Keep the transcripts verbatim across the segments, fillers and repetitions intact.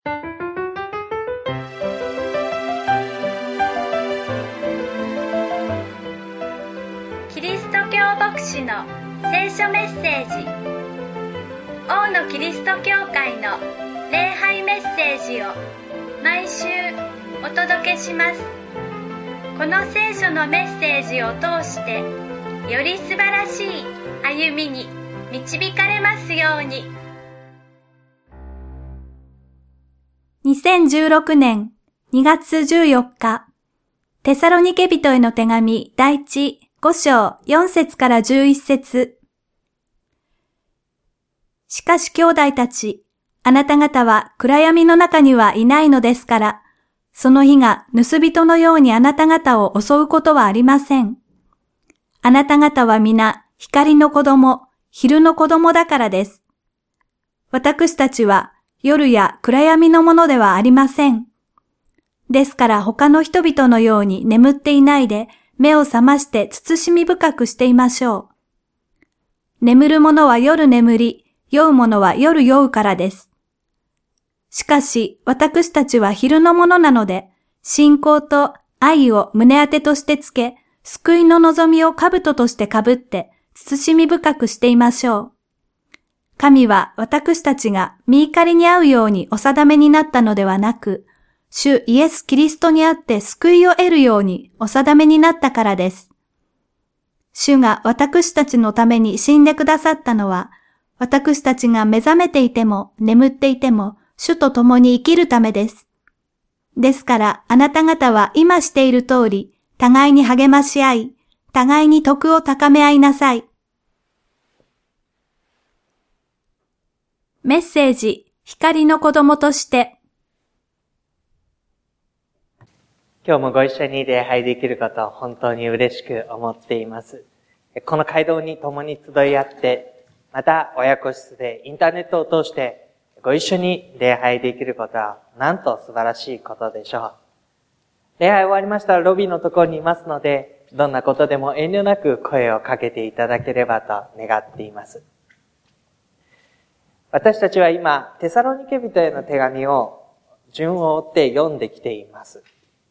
キリスト教牧師の聖書メッセージ。王のキリスト教会の礼拝メッセージを毎週お届けします。この聖書のメッセージを通してより素晴らしい歩みに導かれますように。 にせんじゅうろくねんにがつじゅうよっか、テサロニケ人への手紙第一ご章よん節からじゅういち節。しかし兄弟たち、あなた方は暗闇の中にはいないのですから、その日が盗人のようにあなた方を襲うことはありません。あなた方は皆光の子供、昼の子供だからです。私たちは夜や暗闇のものではありません。ですから他の人々のように眠っていないで、目を覚まして慎み深くしていましょう。眠る者は夜眠り、酔う者は夜酔うからです。しかし私たちは昼のものなので、信仰と愛を胸当てとしてつけ、救いの望みを兜としてかぶって、慎み深くしていましょう。神は私たちが御怒りに遭うようにお定めになったのではなく、主イエス・キリストにあって救いを得るようにお定めになったからです。主が私たちのために死んでくださったのは、私たちが目覚めていても眠っていても主と共に生きるためです。ですからあなた方は今している通り、互いに励まし合い、互いに徳を高め合いなさい。メッセージ、光の子供として。 今日もご一緒に礼拝できることを本当に嬉しく思っています。この街道に共に集い合って、また親子室でインターネットを通してご一緒に礼拝できることはなんと素晴らしいことでしょう。礼拝終わりましたらロビーのところにいますので、どんなことでも遠慮なく声をかけていただければと願っています。私たちは今、テサロニケ人への手紙を順を追って読んできています。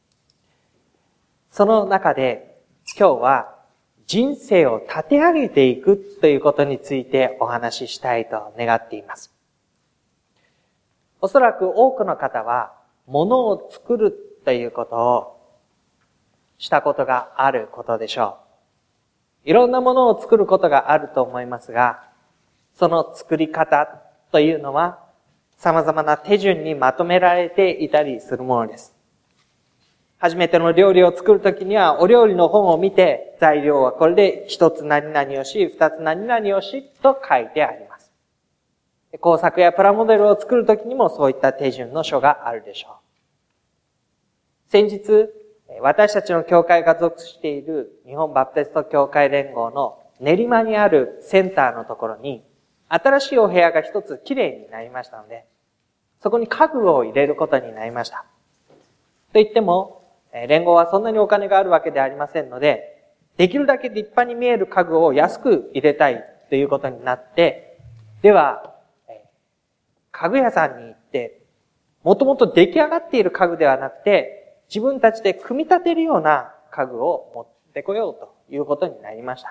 その中で今日は人生を立て上げていくということについてお話ししたいと願っています。おそらく多くの方は物を作るということをしたことがあることでしょう。いろんなものを作ることがあると思いますが、その作り方というのは様々な手順にまとめられていたりするものです。初めての料理を作るときにはお料理の本を見て、材料はこれで一つ何々をし、二つ何々をしと書いてあります。工作やプラモデルを作るときにもそういった手順の書があるでしょう。先日、私たちの教会が属している日本バプテスト教会連合の練馬にあるセンターのところに、新しいお部屋が一つきれいになりましたので、そこに家具を入れることになりました。と言っても、連合はそんなにお金があるわけではありませんので、できるだけ立派に見える家具を安く入れたいということになって、では、家具屋さんに行って、もともと出来上がっている家具ではなくて、自分たちで組み立てるような家具を持ってこようということになりました。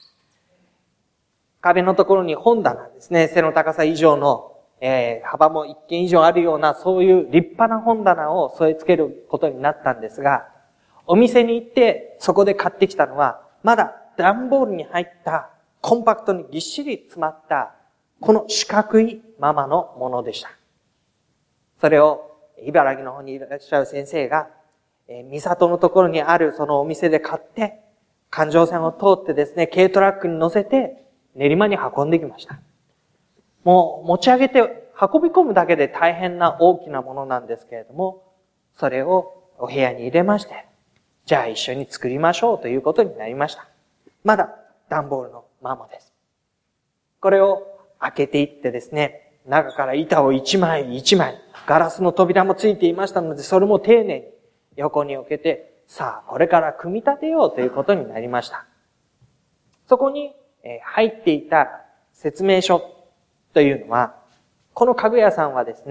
壁のところに本棚ですね、背の高さ以上の、えー、幅も一軒以上あるような、そういう立派な本棚を添え付けることになったんですが、お店に行ってそこで買ってきたのは、まだ段ボールに入ったコンパクトにぎっしり詰まったこの四角いままのものでした。それを茨城の方にいらっしゃる先生が、えー、三郷のところにあるそのお店で買って、環状線を通ってですね、軽トラックに乗せて練馬に運んできました。もう持ち上げて運び込むだけで大変な大きなものなんですけれども、それをお部屋に入れまして、じゃあ一緒に作りましょうということになりました。まだ段ボールのままです。これを開けていってですね、中から板を一枚一枚、ガラスの扉もついていましたので、それも丁寧に横に置けて、さあこれから組み立てようということになりました。そこに入っていた説明書というのは、この家具屋さんはですね、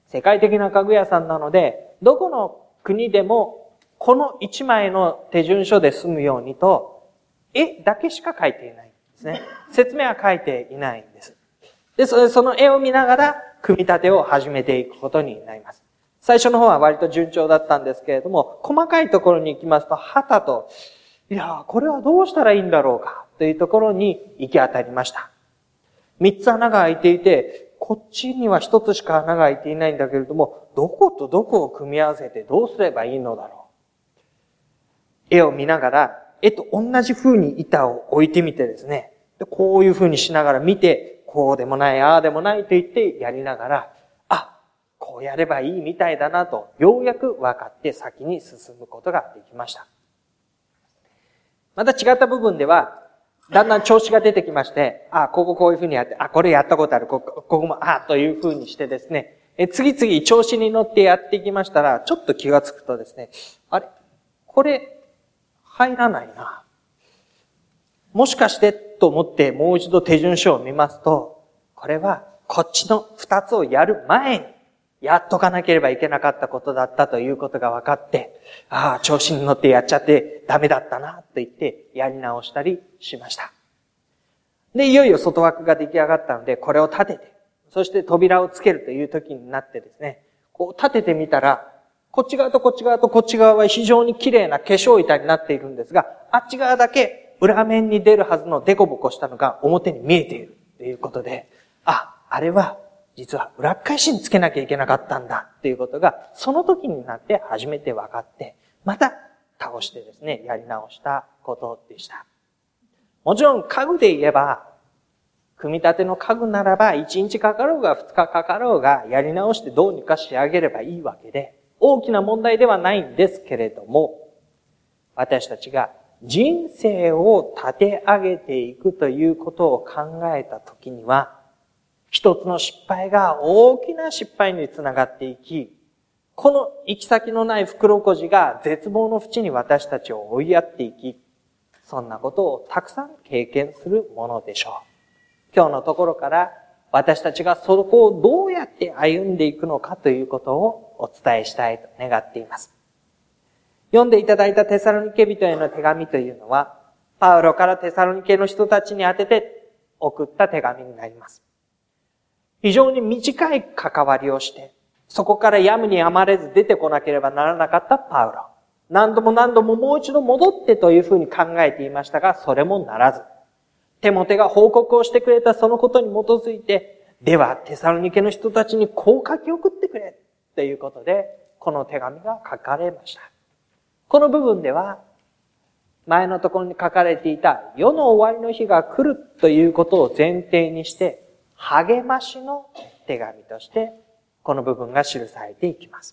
世界的な家具屋さんなので、どこの国でもこの一枚の手順書で済むようにと、絵だけしか描いていないんですね。説明は書いていないんです。で、その絵を見ながら組み立てを始めていくことになります。最初の方は割と順調だったんですけれども、細かいところに行きますと、はたと、いや、これはどうしたらいいんだろうか、というところに行き当たりました。三つ穴が開いていて、こっちには一つしか穴が開いていないんだけれども、どことどこを組み合わせてどうすればいいのだろう。絵を見ながら、絵と同じ風に板を置いてみてですね、でこういう風にしながら見て、こうでもない、ああでもないと言ってやりながら、あ、こうやればいいみたいだなと、ようやく分かって先に進むことができました。また違った部分では、だんだん調子が出てきまして、あ、こここういう風にやって、あ、これやったことある、ここ、ここも、あ、という風にしてですね、え次々調子に乗ってやっていきましたら、ちょっと気がつくとですね、あれこれ、入らないな。もしかしてと思ってもう一度手順書を見ますと、これはこっちの二つをやる前にやっとかなければいけなかったことだったということが分かって、ああ、調子に乗ってやっちゃってダメだったなと言ってやり直したりしました。で、いよいよ外枠が出来上がったので、これを立てて、そして扉をつけるという時になってですね、こう立ててみたら、こっち側とこっち側とこっち側は非常に綺麗な化粧板になっているんですが、あっち側だけ裏面に出るはずのデコボコしたのが表に見えているということで、あ、あれは実は裏返しにつけなきゃいけなかったんだということが、その時になって初めて分かって、また倒してですね、やり直したことでした。もちろん家具で言えば、組み立ての家具ならばいちにちかかろうがふつかかかろうがやり直してどうにか仕上げればいいわけで、大きな問題ではないんですけれども、私たちが人生を立て上げていくということを考えたときには、一つの失敗が大きな失敗につながっていき、この行き先のない袋小路が絶望の淵に私たちを追いやっていき、そんなことをたくさん経験するものでしょう。今日のところから私たちがそこをどうやって歩んでいくのかということをお伝えしたいと願っています。読んでいただいたテサロニケ人への手紙というのは、パウロからテサロニケの人たちに宛てて送った手紙になります。非常に短い関わりをして、そこからやむにやまれず出てこなければならなかったパウロ。何度も何度ももう一度戻ってというふうに考えていましたが、それもならず。テモテが報告をしてくれたそのことに基づいて、ではテサロニケの人たちにこう書き送ってくれということで、この手紙が書かれました。この部分では、前のところに書かれていた世の終わりの日が来るということを前提にして、励ましの手紙として、この部分が記されていきます。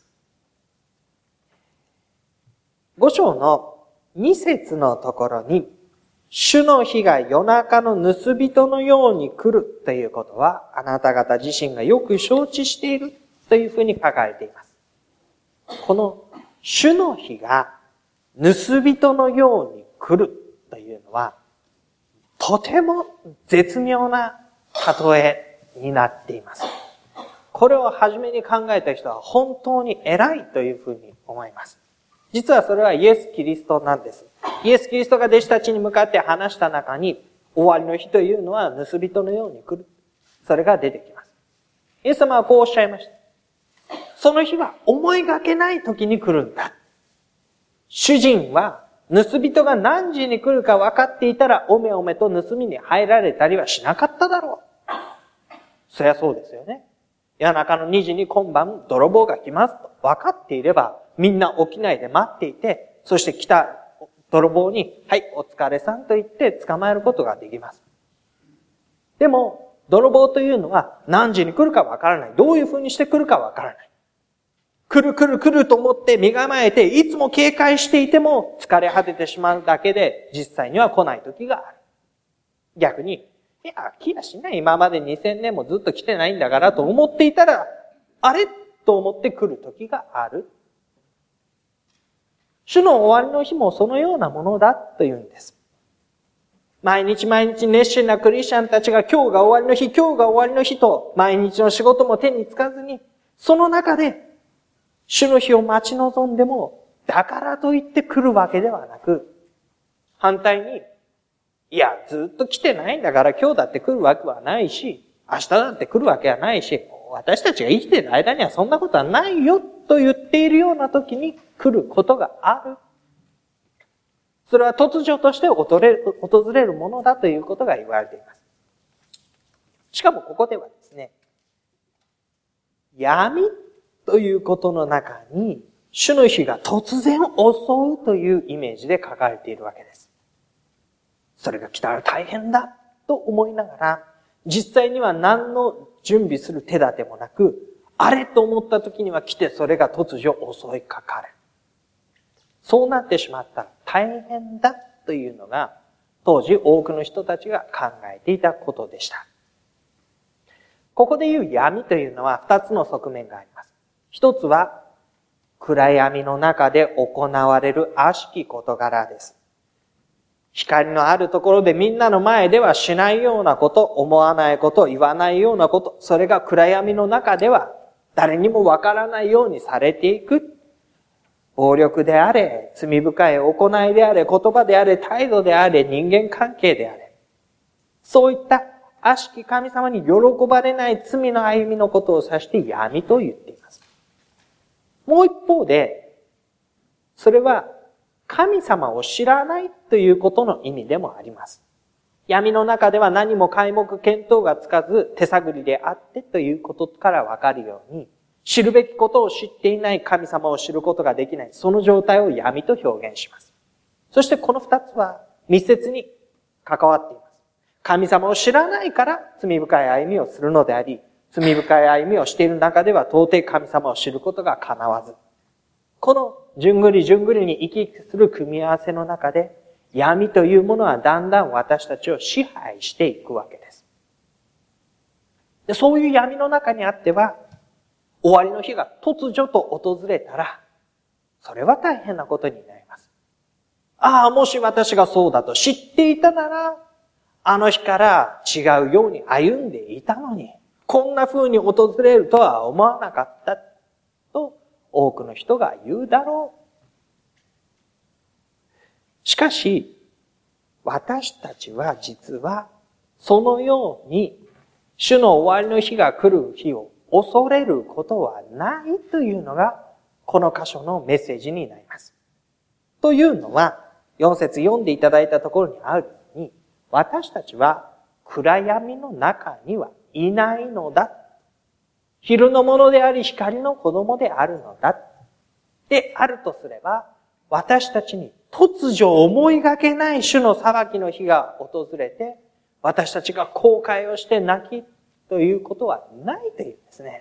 五章の二節のところに、主の日が夜中の盗人のように来るということは、あなた方自身がよく承知しているというふうに書かれています。この主の日が盗人のように来るというのは、とても絶妙な例えになっています。これを初めに考えた人は本当に偉いというふうに思います。実はそれはイエス・キリストなんです。イエス・キリストが弟子たちに向かって話した中に、終わりの日というのは盗人のように来る。それが出てきます。イエス様はこうおっしゃいました。その日は思いがけない時に来るんだ。主人は盗人が何時に来るか分かっていたら、おめおめと盗みに入られたりはしなかっただろう。そりゃそうですよね。夜中のにじに今晩泥棒が来ますと分かっていれば、みんな起きないで待っていて、そして来た泥棒に、はい、お疲れさんと言って捕まえることができます。でも、泥棒というのは何時に来るか分からない。どういう風にして来るか分からない。来る来る来ると思って身構えて、いつも警戒していても疲れ果ててしまうだけで、実際には来ない時がある。逆に、いや、来やしない。今までにせんねんもずっと来てないんだからと思っていたら、あれと思って来る時がある。主の終わりの日もそのようなものだというんです。毎日毎日熱心なクリスチャンたちが今日が終わりの日、今日が終わりの日と毎日の仕事も手につかずに、 その中で、主の日を待ち望んでも、だからといって来るわけではなく、反対に、いや、ずっと来てないんだから今日だって来るわけはないし、明日だって来るわけはないし、私たちが生きている間にはそんなことはないよと言っているような時に来ることがある。それは突如として訪れる、訪れるものだということが言われています。しかもここではですね、闇ということの中に、主の日が突然襲うというイメージで書かれているわけです。それが来たら大変だと思いながら、実際には何の準備する手立てもなく、あれと思った時には来てそれが突如襲いかかる。そうなってしまったら大変だというのが、当時多くの人たちが考えていたことでした。ここで言う闇というのは二つの側面があります。一つは、暗闇の中で行われる悪しき事柄です。光のあるところでみんなの前ではしないようなこと、思わないこと、言わないようなこと、それが暗闇の中では誰にもわからないようにされていく。暴力であれ、罪深い行いであれ、言葉であれ、態度であれ、人間関係であれ。そういった悪しき神様に喜ばれない罪の歩みのことを指して闇と言っています。もう一方で、それは神様を知らないということの意味でもあります。闇の中では何も皆目見当がつかず手探りであってということからわかるように、知るべきことを知っていない神様を知ることができない、その状態を闇と表現します。そしてこの二つは密接に関わっています。神様を知らないから罪深い歩みをするのであり、罪深い歩みをしている中では到底神様を知ることが叶わず、このじゅんぐりじゅんぐりに行き来する組み合わせの中で、闇というものはだんだん私たちを支配していくわけです。で、そういう闇の中にあっては、終わりの日が突如と訪れたら、それは大変なことになります。ああ、もし私がそうだと知っていたなら、あの日から違うように歩んでいたのに、こんな風に訪れるとは思わなかったと多くの人が言うだろう。しかし、私たちは実はそのように主の終わりの日が来る日を恐れることはないというのがこの箇所のメッセージになります。というのは、よん節読んでいただいたところにあるように、私たちは暗闇の中にはいないのだ。昼のものであり光の子供であるのだ。であるとすれば、私たちに突如思いがけない主の裁きの日が訪れて、私たちが後悔をして泣きということはないというんですね。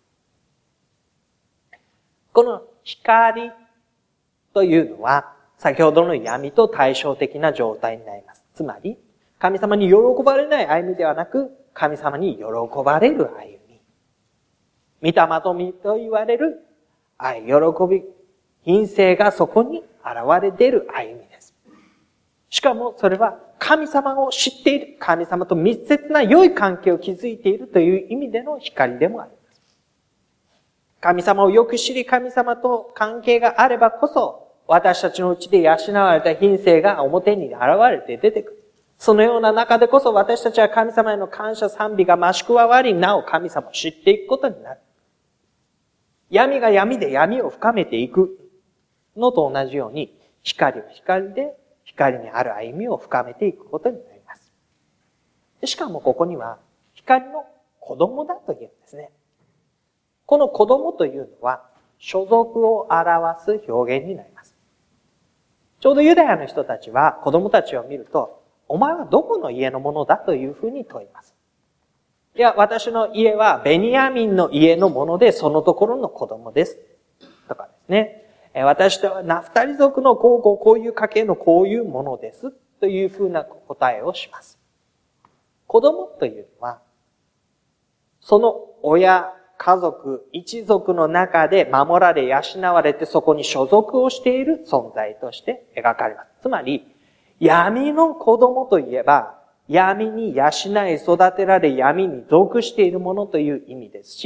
この光というのは、先ほどの闇と対照的な状態になります。つまり、神様に喜ばれない歩みではなく、神様に喜ばれる歩み。御霊とみと言われる愛、喜び、品性がそこに現れ出る歩みです。しかもそれは神様を知っている、神様と密接な良い関係を築いているという意味での光でもあります。神様をよく知り、神様と関係があればこそ、私たちのうちで養われた品性が表に現れて出てくる。そのような中でこそ私たちは神様への感謝賛美が増し加わり、なお神様を知っていくことになる。闇が闇で闇を深めていくのと同じように、光は光で光にある歩みを深めていくことになります。しかもここには光の子供だというんですね。この子供というのは所属を表す表現になります。ちょうどユダヤの人たちは子供たちを見ると、お前はどこの家のものだというふうに問います。いや、私の家はベニヤミンの家のもので、そのところの子供です。とかですね。私とはナフタリ族のこうこうこういう家系のこういうものです。というふうな答えをします。子供というのは、その親、家族、一族の中で守られ養われてそこに所属をしている存在として描かれます。つまり、闇の子供といえば、闇に養い育てられ闇に属しているものという意味ですし、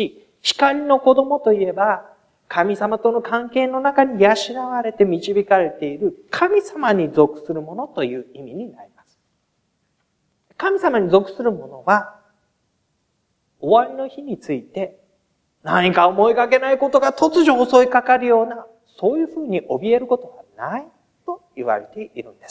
光の子供といえば、神様との関係の中に養われて導かれている神様に属するものという意味になります。神様に属するものは、終わりの日について何か思いがけないことが突如襲いかかるような、そういうふうに怯えることはないと言われているんです。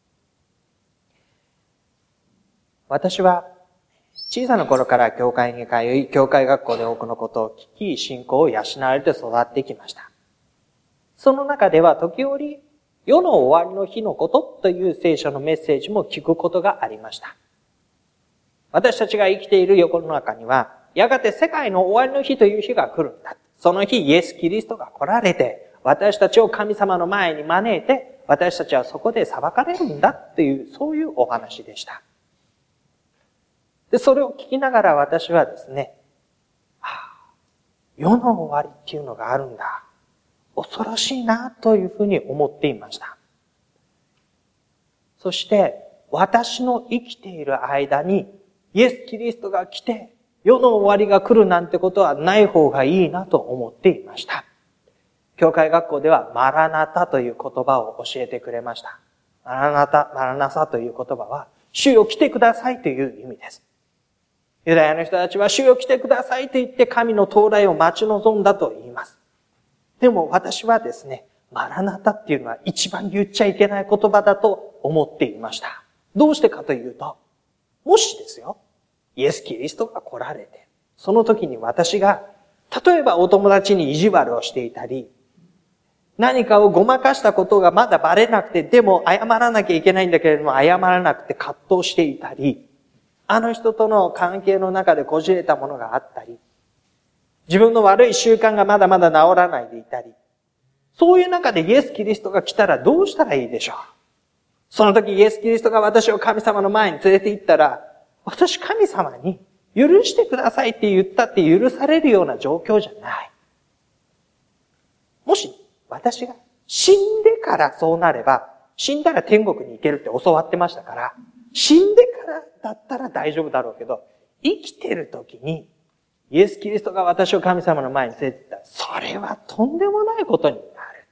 私は小さな頃から教会に通い、教会学校で多くのことを聞き、信仰を養われて育ってきました。その中では時折、世の終わりの日のことという聖書のメッセージも聞くことがありました。私たちが生きている世の中には、やがて世界の終わりの日という日が来るんだ。その日、イエス・キリストが来られて、私たちを神様の前に招いて、私たちはそこで裁かれるんだという、そういうお話でした。で、それを聞きながら私はですね、はあ、世の終わりっていうのがあるんだ。恐ろしいなというふうに思っていました。そして、私の生きている間に、イエス・キリストが来て、世の終わりが来るなんてことはない方がいいなと思っていました。教会学校では、マラナタという言葉を教えてくれました。マラナタ、マラナサという言葉は、主よ来てくださいという意味です。ユダヤの人たちは、主よ来てくださいと言って神の到来を待ち望んだと言います。でも私はですね、マラナタっていうのは一番言っちゃいけない言葉だと思っていました。どうしてかというと、もしですよ、イエス・キリストが来られて、その時に私が、例えばお友達に意地悪をしていたり、何かをごまかしたことがまだバレなくて、でも謝らなきゃいけないんだけれども、謝らなくて葛藤していたり、あの人との関係の中でこじれたものがあったり、自分の悪い習慣がまだまだ治らないでいたり、そういう中でイエス・キリストが来たらどうしたらいいでしょう。その時イエス・キリストが私を神様の前に連れて行ったら、私神様に許してくださいって言ったって許されるような状況じゃない。もし私が死んでからそうなれば、死んだら天国に行けるって教わってましたから、死んでからだったら大丈夫だろうけど、生きてる時にイエス・キリストが私を神様の前に連れて行ったら、それはとんでもないことになる。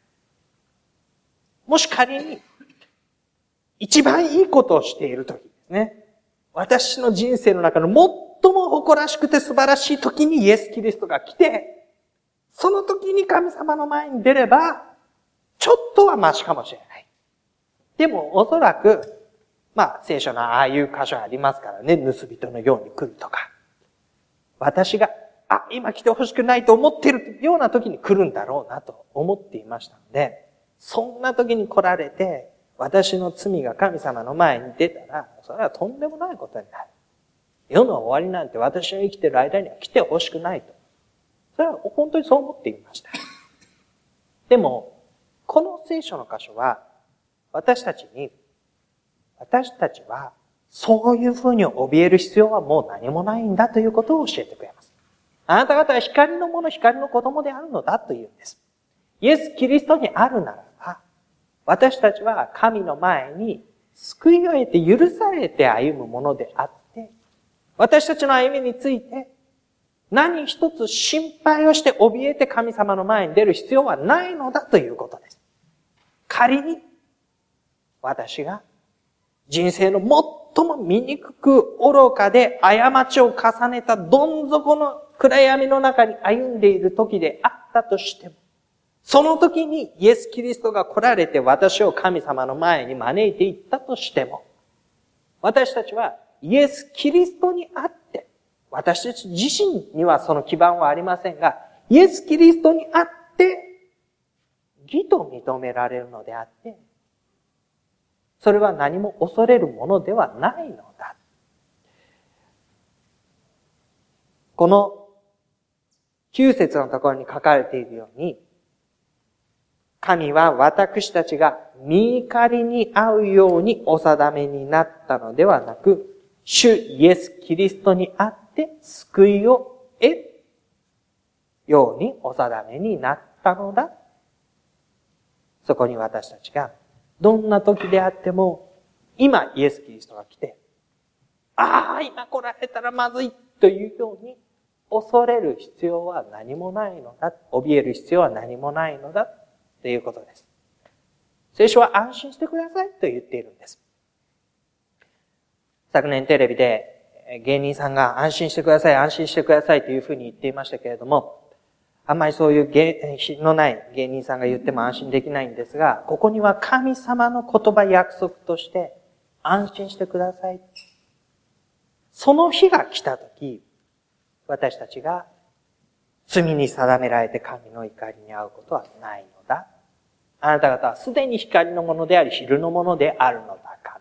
もし仮に一番いいことをしている時ですね。私の人生の中の最も誇らしくて素晴らしい時にイエス・キリストが来て、その時に神様の前に出れば、ちょっとはマシかもしれない。でもおそらく、まあ聖書のああいう箇所ありますからね、盗人のように来るとか。私が、あ、今来てほしくないと思っているような時に来るんだろうなと思っていましたので、そんな時に来られて、私の罪が神様の前に出たら、それはとんでもないことになる。世の終わりなんて私の生きている間には来てほしくないと。それは本当にそう思っていました。でも、この聖書の箇所は、私たちに、私たちは、そういうふうに怯える必要はもう何もないんだということを教えてくれます。あなた方は光のもの、光の子供であるのだというんです。イエス・キリストにあるならば、私たちは神の前に救いを得て許されて歩むものであって、私たちの歩みについて何一つ心配をして怯えて神様の前に出る必要はないのだということです。仮に私が人生の最も醜く愚かで過ちを重ねたどん底の暗闇の中に歩んでいる時であったとしても、その時にイエス・キリストが来られて私を神様の前に招いていったとしても、私たちはイエス・キリストにあって、私たち自身にはその基盤はありませんが、イエス・キリストにあって、義と認められるのであって、それは何も恐れるものではないのだ。このきゅう節のところに書かれているように、神は私たちが御怒りに遭うようにお定めになったのではなく、主イエス・キリストにあって救いを得るようにお定めになったのだ。そこに私たちがどんな時であっても、今イエス・キリストが来て、ああ、今来られたらまずいというように恐れる必要は何もないのだ。怯える必要は何もないのだ。ということです。聖書は安心してくださいと言っているんです。昨年テレビで芸人さんが安心してください、安心してくださいというふうに言っていましたけれども、あんまりそういう芸のない芸人さんが言っても安心できないんですが、ここには神様の言葉約束として安心してください。その日が来たとき、私たちが罪に定められて神の怒りに遭うことはないのだ。あなた方はすでに光のものであり、昼のものであるのだから。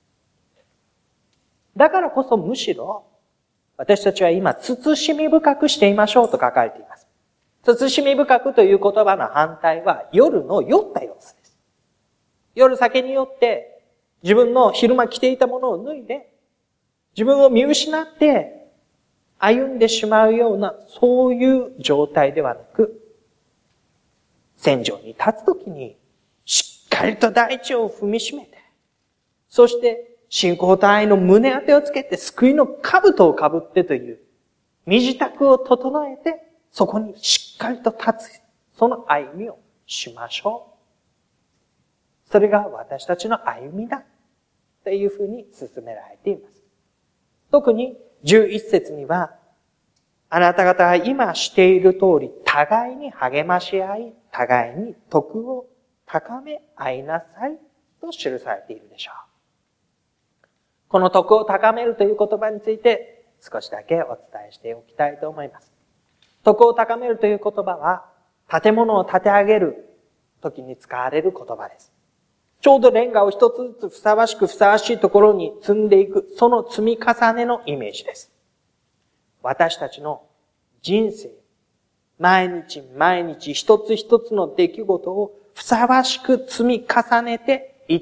だからこそむしろ、私たちは今、慎み深くしていましょうと書かれています。慎み深くという言葉の反対は、夜の酔った様子です。夜酒に酔って、自分の昼間着ていたものを脱いで、自分を見失って歩んでしまうような、そういう状態ではなく、戦場に立つときに、しっかりと大地を踏みしめて、そして信仰と愛の胸当てをつけて、救いの兜をかぶってという、身支度を整えて、そこにしっかりと立つ、その歩みをしましょう。それが私たちの歩みだ。というふうに進められています。特にじゅういっ節には、あなた方が今している通り、互いに励まし合い、互いに徳を高め合いなさいと記されているでしょう。この徳を高めるという言葉について少しだけお伝えしておきたいと思います。徳を高めるという言葉は、建物を建て上げる時に使われる言葉です。ちょうどレンガを一つずつふさわしくふさわしいところに積んでいく、その積み重ねのイメージです。私たちの人生、毎日毎日一つ一つの出来事をふさわしく積み重ねていって、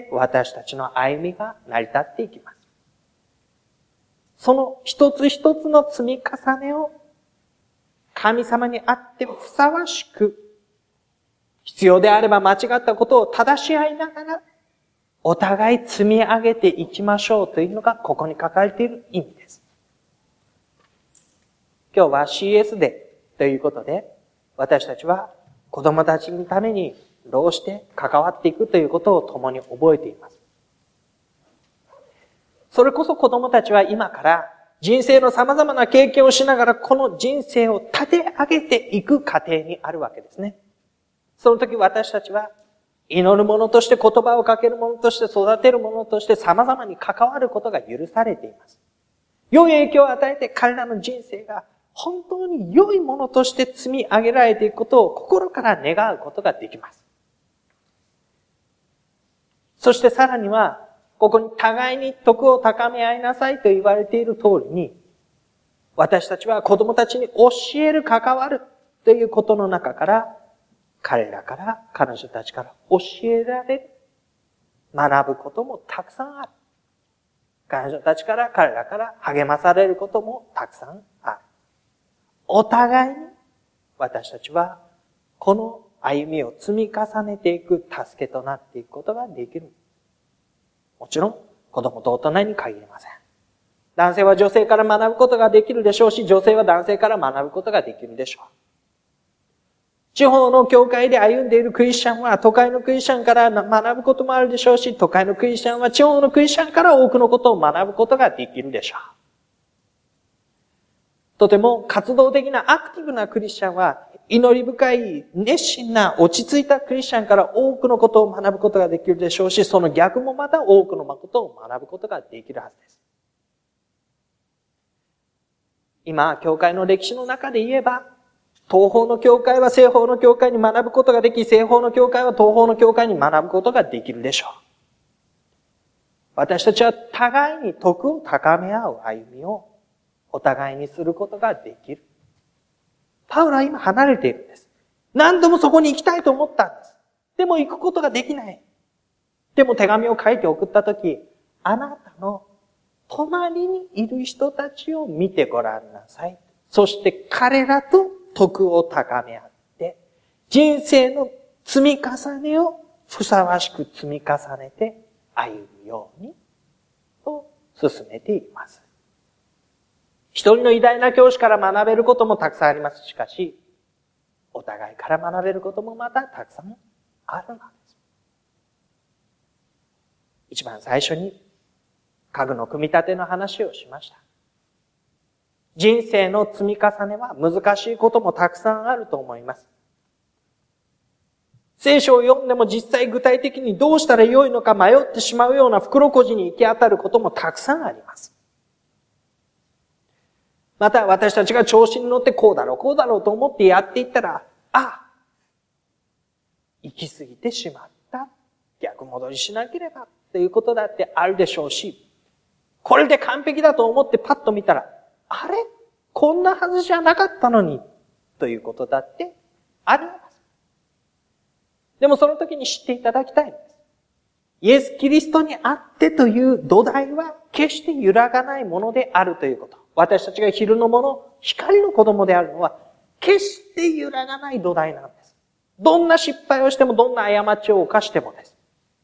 私たちの歩みが成り立っていきます。その一つ一つの積み重ねを神様にあってふさわしく、必要であれば間違ったことを正し合いながら、お互い積み上げていきましょうというのがここに書かれている意味です。今日は シーエス デーということで、私たちは子供たちのためにどうして関わっていくということを共に覚えています。それこそ子供たちは今から人生の様々な経験をしながらこの人生を立て上げていく過程にあるわけですね。その時私たちは祈る者として言葉をかける者として育てる者として様々に関わることが許されています。良い影響を与えて彼らの人生が本当に良いものとして積み上げられていくことを心から願うことができます。そしてさらには、ここに互いに徳を高め合いなさいと言われている通りに、私たちは子供たちに教える、関わるということの中から、彼らから、彼女たちから教えられる、学ぶこともたくさんある。彼女たちから、彼らから励まされることもたくさんある。お互いに、私たちは、この歩みを積み重ねていく助けとなっていくことができる。もちろん、子供と大人に限りません。男性は女性から学ぶことができるでしょうし、女性は男性から学ぶことができるでしょう。地方の教会で歩んでいるクリスチャンは都会のクリスチャンから学ぶこともあるでしょうし、都会のクリスチャンは地方のクリスチャンから多くのことを学ぶことができるでしょう。とても活動的なアクティブなクリスチャンは、祈り深い熱心な落ち着いたクリスチャンから多くのことを学ぶことができるでしょうし、その逆もまた多くのことを学ぶことができるはずです。今、教会の歴史の中で言えば、東方の教会は西方の教会に学ぶことができ、西方の教会は東方の教会に学ぶことができるでしょう。私たちは互いに徳を高め合う歩みをお互いにすることができる。パウロは今離れているんです。何度もそこに行きたいと思ったんです。でも行くことができない。でも手紙を書いて送ったとき、あなたの隣にいる人たちを見てごらんなさい。そして彼らと徳を高め合って、人生の積み重ねをふさわしく積み重ねて歩むようにと進めています。 一人の偉大な教師から学べることもたくさんあります。しかし、お互いから学べることもまたたくさんあるのです。一番最初に家具の組み立ての話をしました。人生の積み重ねは難しいこともたくさんあると思います。聖書を読んでも実際具体的にどうしたらよいのか迷ってしまうような袋小路に行き当たることもたくさんあります。また私たちが調子に乗ってこうだろうこうだろうと思ってやっていったら、あ、行き過ぎてしまった。逆戻りしなければということだってあるでしょうし、これで完璧だと思ってパッと見たら、あれこんなはずじゃなかったのにということだってあります。でもその時に知っていただきたいんです。イエス・キリストにあってという土台は決して揺らがないものであるということ。私たちが昼のもの、光の子供であるのは決して揺らがない土台なんです。どんな失敗をしても、どんな過ちを犯してもです。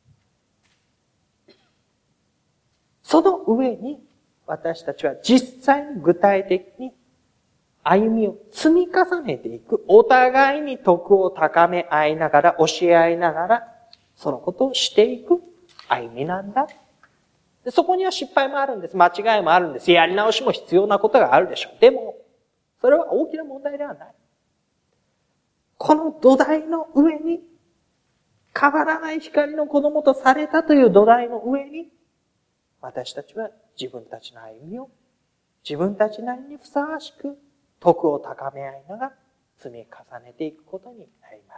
その上に私たちは実際に具体的に歩みを積み重ねていく。お互いに徳を高め合いながら、教え合いながら、そのことをしていく歩みなんだ。でそこには失敗もあるんです。間違いもあるんです。やり直しも必要なことがあるでしょう。でも、それは大きな問題ではない。この土台の上に、変わらない光の子供とされたという土台の上に、私たちは自分たちの歩みを、自分たちなりにふさわしく、徳を高め合いながら積み重ねていくことになります。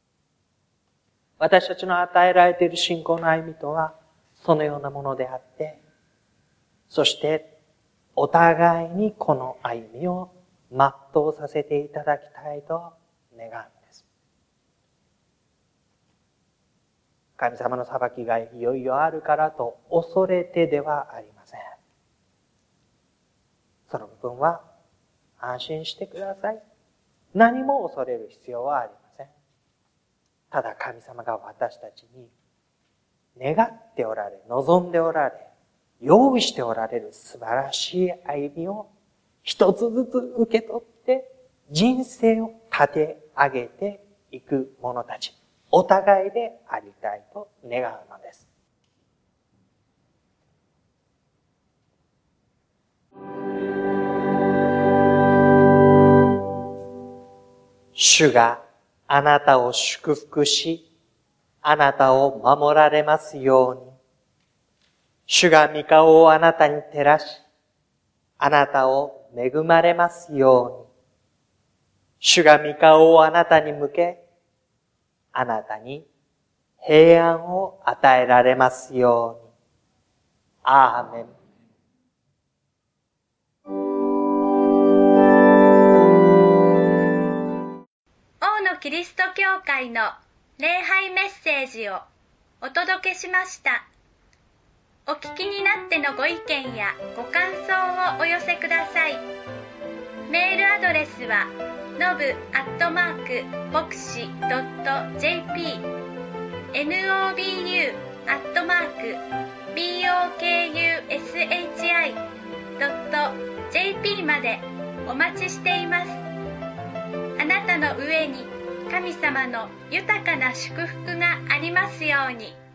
私たちの与えられている信仰の歩みとは、そのようなものであって、そしてお互いにこの歩みを全うさせていただきたいと願うんです。神様の裁きがいよいよあるからと恐れてではありません。その部分は安心してください。何も恐れる必要はありません。ただ神様が私たちに願っておられ、望んでおられ、用意しておられる素晴らしい歩みを一つずつ受け取って人生を立て上げていく者たち、お互いでありたいと願うのです。主があなたを祝福し、あなたを守られますように。主が御顔をあなたに照らし、あなたを恵まれますように。主が御顔をあなたに向け、あなたに平安を与えられますように。アーメン。 王のキリスト教会の礼拝メッセージをお届けしました。お聞きになってのご意見やご感想をお寄せください。メールアドレスはノブアットマーク牧師ドット ジェーピー ノブ アットマーク ボクシ ドット ジェーピー までお待ちしています。あなたの上に神様の豊かな祝福がありますように。